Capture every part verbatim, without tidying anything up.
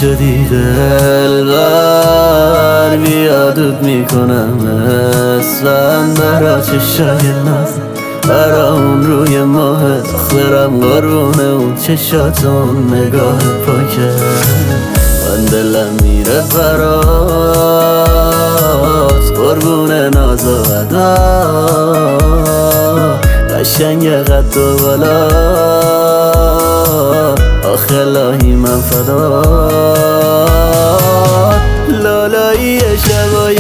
شدی دلبر، بیادت میکنم اسفن برا چشای ناز، برا اون روی ماهت برم قربونه اون چشاتون نگاه پاکه. من دلم میره برات قربونه ناز و ادا، قشنگ قد و بالا، آخه الهی من فدات. لالایی شبای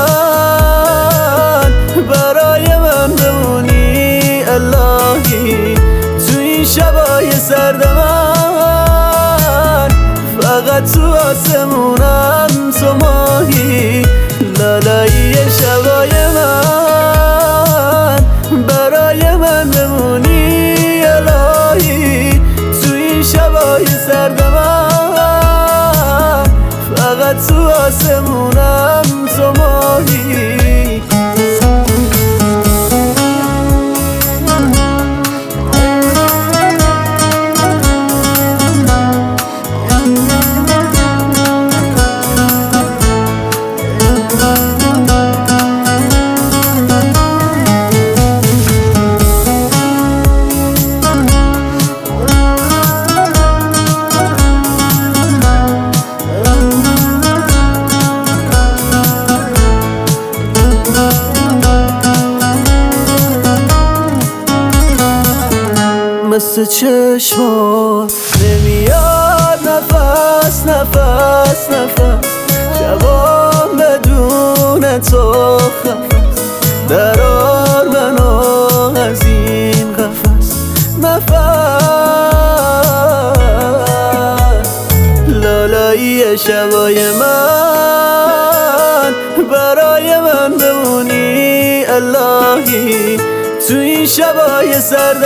من برای من بمونی الهی، تو این شبای سرد من فقط تو آسمونم تو ماهی. لالایی شبای من برای من بمونی الهی، تو این شبای سرد من فقط تو آسمونم تو ماهی. مثل چشمات نمیاد نفس نفس نفس، شبام بدون تو خفس، درار منو از این قفس نفس. لالایی شبای من برای من بمونی الهی، تو این شبای سرد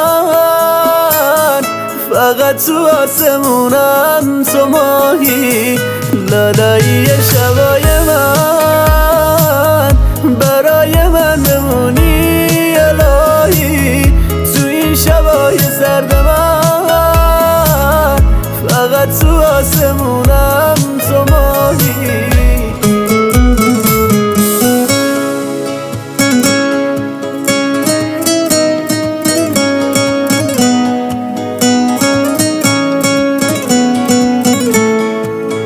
من فقط تو آسمونم تو ماهی. لالایی شبای من برای من بمونی الهی، تو این شبای سرد من فقط تو آسمونم تو ماهی.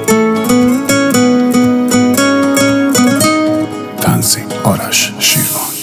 آرش شیروان.